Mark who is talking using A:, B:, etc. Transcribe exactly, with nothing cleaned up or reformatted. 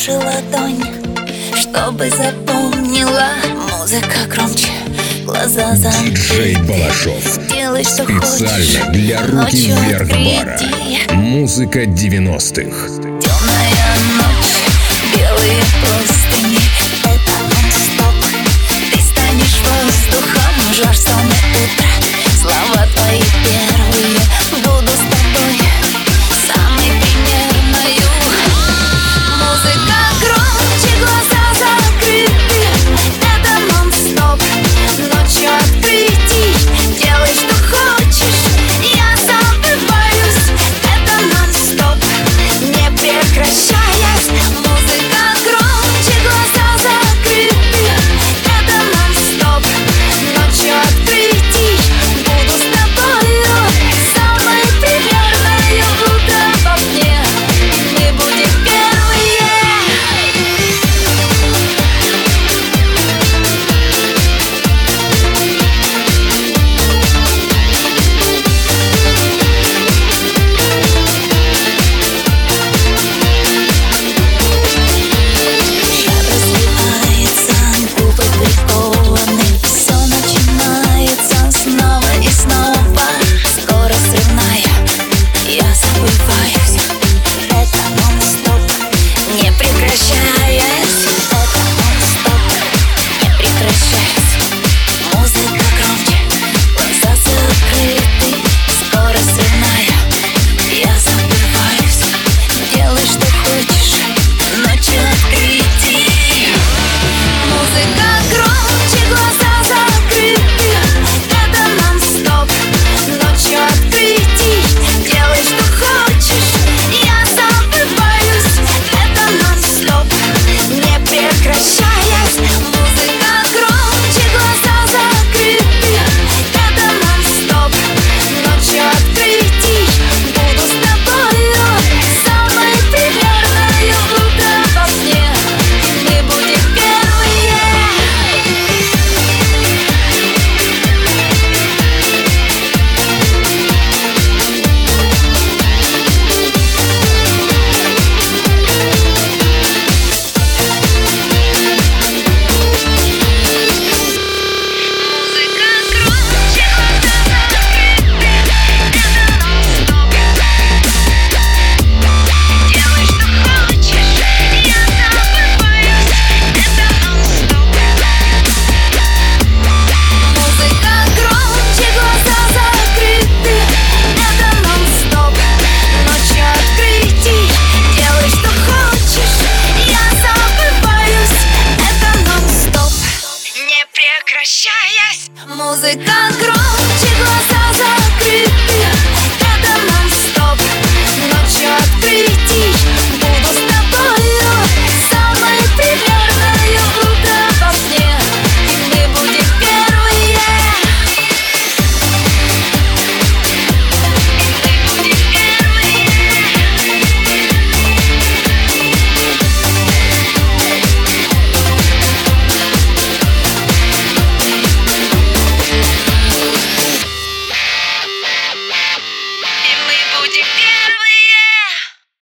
A: наши ладони, чтобы запомнила. Музыка громче, глаза закрыты.
B: Диджей Балашов.
A: Делай, что
B: Специально
A: хочешь,
B: для руки
A: ночью
B: вверх бара.
A: открыти.
B: Музыка девяностых.
A: Темная ночь, белые простыни. Это нон-стоп. Ты станешь воздухом, жар, сон и утро. Слова твои песни.